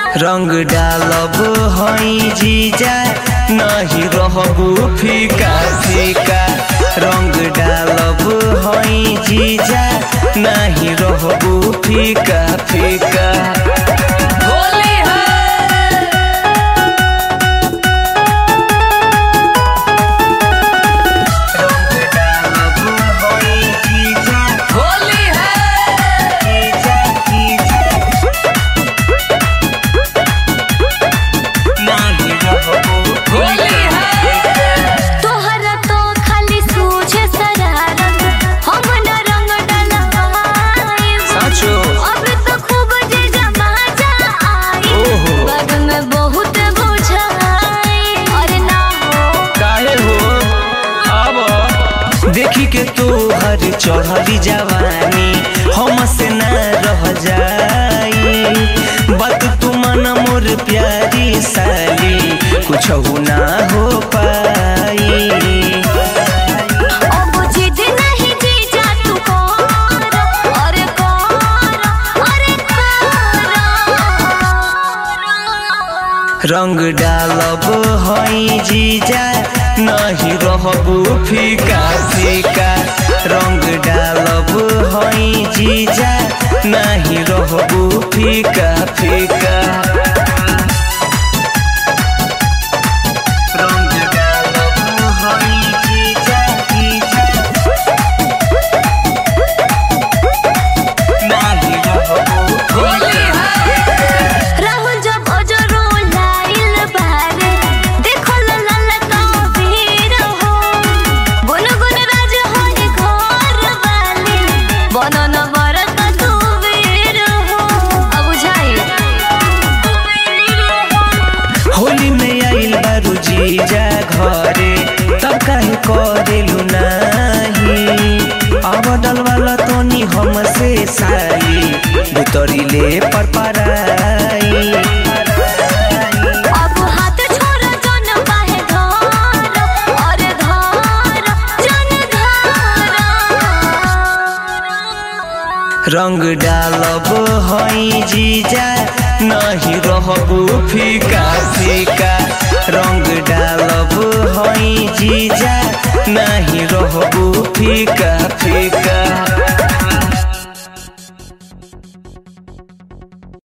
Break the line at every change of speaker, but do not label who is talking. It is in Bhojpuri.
रंग डालब हई जीजा नहीं रहबू फीका फीका। रंग डालब हई जीजा नहीं रहबू फीका फीका। देखी के तोहर चढ़ली जवानी हमसे न रह जाई। बात तू मन मोर प्यारी साली कुछ ना हो पाई।
अब जिद नहीं जीजा तू कर अरे कर अरे कर।
रंग डालब हई जीजा नहीं रहबू फीका फीका। रंग डालब हई जीजा नहीं रहबू फीका फीका। रंग डालब हई जीजा जीजा नहीं रहबू फीका।
राहुल जब अजरो लाइल बारे देखल लाल का वीर हो। गुन गुन राज होई घर वाली बनन बरत तू वीर हो। अब बुझाई
होली में आइल बारू जीजा घरे तब काहे करेलू नाही। अब डलवाला तोनी हमसे साली भीतरी ले पर पराई।
अब हाथ छोड़ जन पाहे घर अरे घर जन घर।
रंग डालब हई जीजा नहीं रहबू फीका फीका। रंग डालब हई जीजा नहीं रहबू फीका फीका।